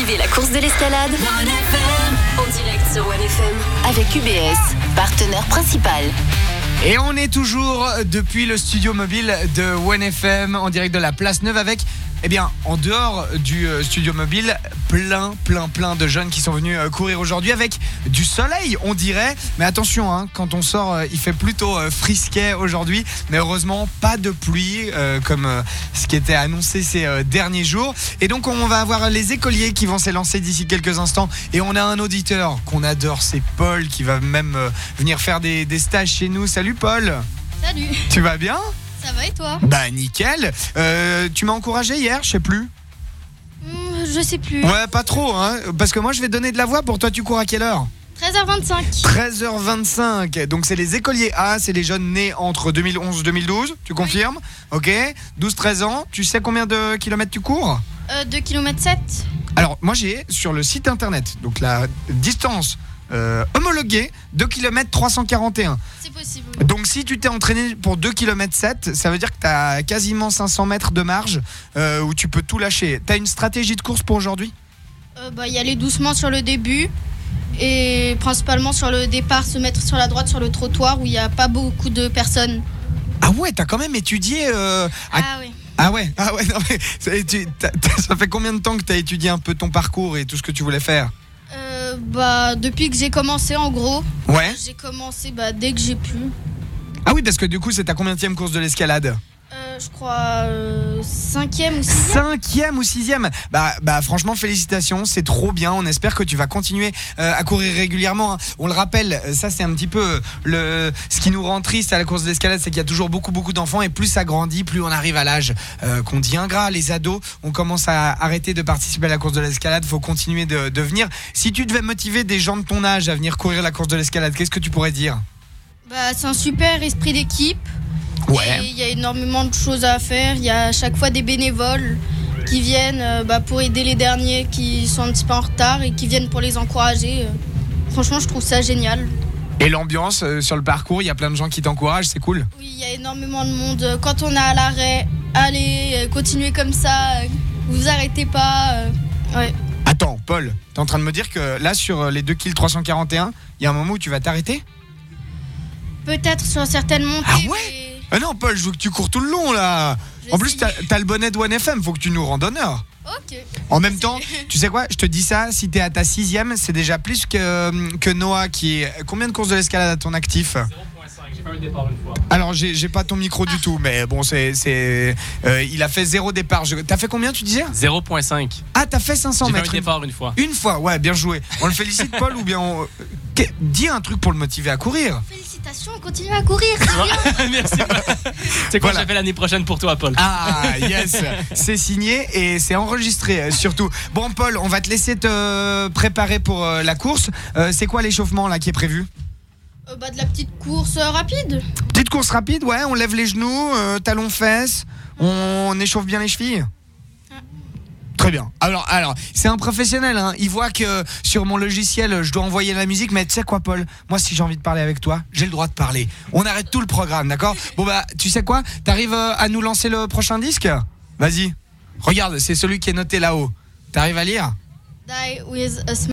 Suivez la course de l'escalade en direct sur 1FM avec UBS, partenaire principal. Et on est toujours depuis le studio mobile de 1FM en direct de la Place Neuve avec, en dehors du studio mobile, plein de jeunes qui sont venus courir aujourd'hui avec du soleil, on dirait. Mais attention, quand on sort, il fait plutôt frisquet aujourd'hui. Mais heureusement, pas de pluie comme ce qui était annoncé ces derniers jours. Et donc, on va avoir les écoliers qui vont s'élancer d'ici quelques instants. Et on a un auditeur qu'on adore, c'est Paul, qui va même venir faire des stages chez nous. Salut Paul. Salut. Tu vas bien ? Ça va et toi ? Bah nickel. Tu m'as encouragé hier, je sais plus. Je sais plus. Ouais, pas trop, parce que moi je vais donner de la voix. Pour toi, tu cours à quelle heure ? 13h25. 13h25. Donc c'est les écoliers A, c'est les jeunes nés entre 2011 et 2012. Tu confirmes ? Ok. 12-13 ans. Tu sais combien de kilomètres tu cours ? 2 km 7. Alors moi j'ai sur le site internet, donc la distance homologuée, 2 km 341. C'est possible. Donc si tu t'es entraîné pour 2 km 7, ça veut dire que tu as quasiment 500 mètres de marge où tu peux tout lâcher. Tu as une stratégie de course pour aujourd'hui ? Y aller doucement sur le début et principalement sur le départ, se mettre sur la droite sur le trottoir où il n'y a pas beaucoup de personnes. Ah ouais, t'as quand même étudié Ah oui. Ah ouais, non mais ça fait combien de temps que t'as étudié un peu ton parcours et tout ce que tu voulais faire ? Depuis que j'ai commencé en gros. Ouais. J'ai commencé dès que j'ai pu. Ah oui, parce que du coup c'est ta combienième course de l'escalade ? Je crois 5e ou 6e. 5e ou 6e. Bah franchement félicitations, c'est trop bien. On espère que tu vas continuer à courir régulièrement. On le rappelle, ça c'est un petit peu ce qui nous rend triste à la course de l'escalade, c'est qu'il y a toujours beaucoup d'enfants et plus ça grandit, plus on arrive à l'âge qu'on dit ingrat. Les ados, on commence à arrêter de participer à la course de l'escalade. Faut continuer de venir. Si tu devais motiver des gens de ton âge à venir courir la course de l'escalade, qu'est-ce que tu pourrais dire ? C'est un super esprit d'équipe. Ouais. Et il y a énormément de choses à faire. Il y a à chaque fois des bénévoles qui viennent pour aider les derniers qui sont un petit peu en retard et qui viennent pour les encourager. Franchement, je trouve ça génial. Et l'ambiance sur le parcours, il y a plein de gens qui t'encouragent, c'est cool. Oui, il y a énormément de monde. Quand on est à l'arrêt, allez, continuez comme ça, vous arrêtez pas. Ouais. Attends, Paul, t'es en train de me dire que là, sur les 2 km 341, il y a un moment où tu vas t'arrêter ? Peut-être sur certaines montées. Ah ouais ? Ah non, Paul, je veux que tu cours tout le long, là. En plus, t'as le bonnet de 1FM, faut que tu nous rendes honneur. Ok. En même temps, tu sais quoi, je te dis ça, si t'es à ta 6e, c'est déjà plus que Noah qui est... Combien de courses de l'escalade à ton actif ? 0.5, j'ai fait un départ une fois. Alors, j'ai pas ton micro du tout, mais bon, il a fait 0 départ. T'as fait combien, tu disais ? 0.5. Ah, t'as fait 500 J'ai mètres. fait un départ une fois. Une fois, ouais, bien joué. On le félicite, Paul, ou bien dis un truc pour le motiver à courir. Félicitations, continue à courir. Merci. C'est quoi, Voilà. j'ai fait l'année prochaine pour toi, Paul. Ah, yes. C'est signé et c'est enregistré, surtout. Bon, Paul, on va te laisser te préparer pour la course. C'est quoi l'échauffement là qui est prévu ? De la petite course rapide. Petite course rapide, ouais. On lève les genoux, talons fesses. On échauffe bien les chevilles. Très bien. Alors, c'est un professionnel, Il voit que sur mon logiciel, je dois envoyer la musique, mais tu sais quoi, Paul ? Moi, si j'ai envie de parler avec toi, j'ai le droit de parler. On arrête tout le programme, d'accord ? Bon tu sais quoi ? T'arrives à nous lancer le prochain disque ? Vas-y. Regarde, c'est celui qui est noté là-haut. T'arrives à lire ? Die with a smile.